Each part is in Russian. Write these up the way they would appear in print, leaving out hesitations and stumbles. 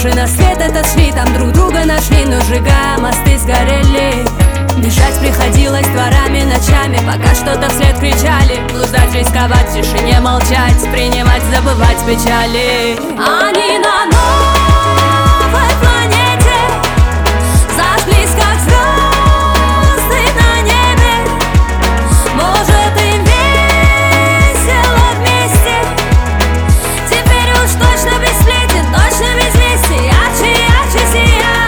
души на свет отошли, там друг друга нашли, но сжигая мосты сгорели. Бежать приходилось дворами, ночами, пока что-то вслед кричали. Блуждать, рисковать, в тишине молчать, принимать, забывать печали. Они на новой планете зажглись, как звезды на небе. Может, им весело вместе. Теперь уж точно без сплетен, точно без вести. Ярче, ярче сият.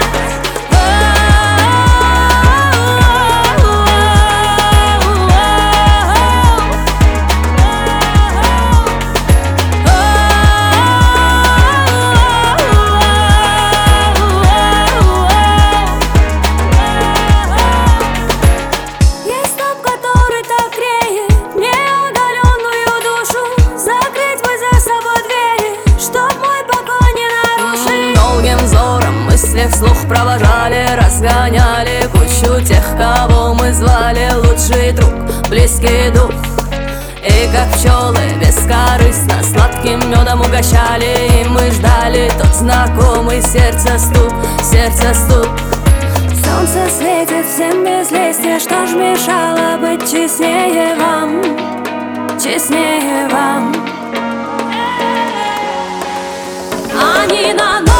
Вслух провожали, разгоняли кучу тех, кого мы звали лучший друг, близкий дух. И как пчелы бескорыстно сладким медом угощали, и мы ждали тот знакомый сердце стук, сердце стук. Солнце светит всем без листья, что ж мешало быть честнее вам, честнее вам. Они на